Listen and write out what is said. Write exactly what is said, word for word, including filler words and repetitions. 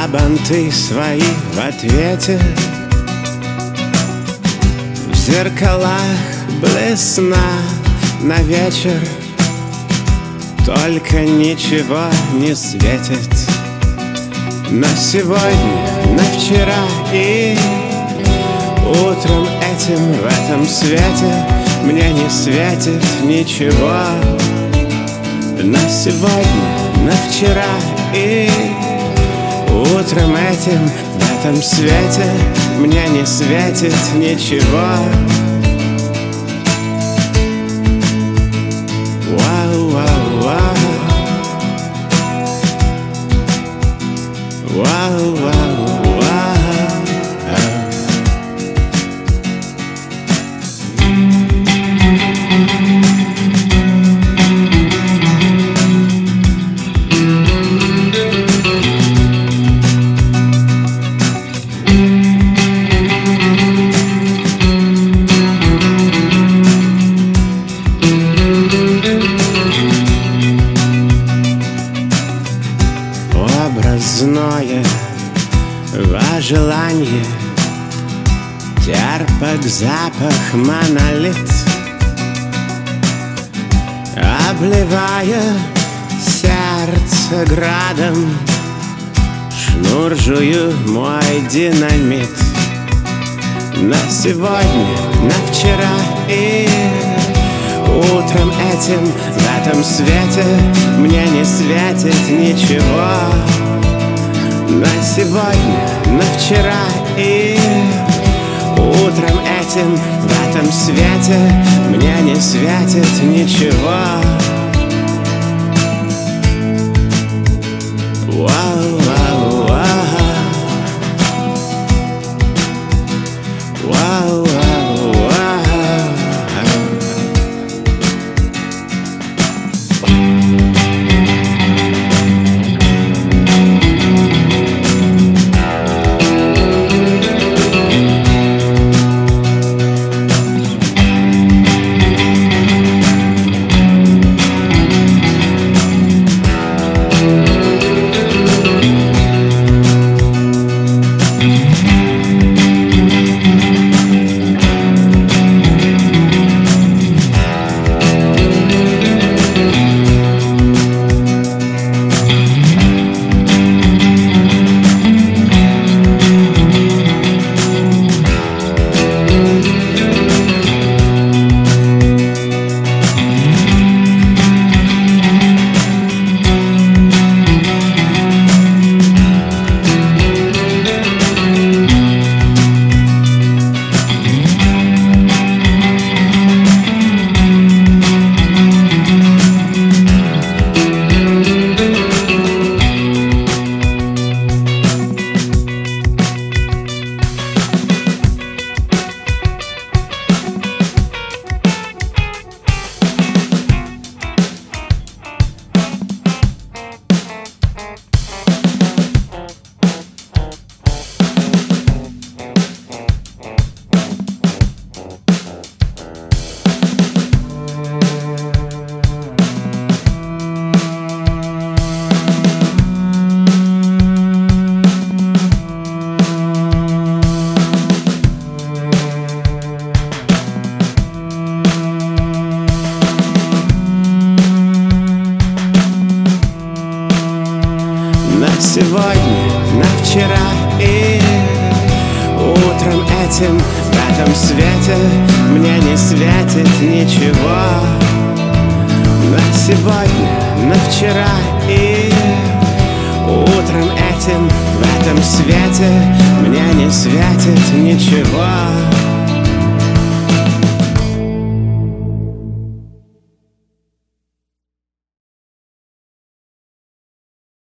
банты свои в ответе. В зеркалах блесна на вечер, только ничего не светит. На сегодня, на вчера и утром этим в этом свете мне не светит ничего. На сегодня, на вчера и утром этим в этом свете мне не светит ничего. Вау, вау, вау. Вау, вау, вау. Образное желание, терпок, запах, монолит, обливая сердце градом, шнур жую мой динамит. На сегодня, на вчера и утром этим в этом свете мне не светит ничего. На сегодня, на вчера и утром этим в этом свете мне не светит ничего. Вау, вау, вау. Вау, вау, вау. Сегодня, на вчера и утром этим в этом свете мне не светит ничего. На сегодня, на вчера и утром этим в этом свете мне не светит ничего.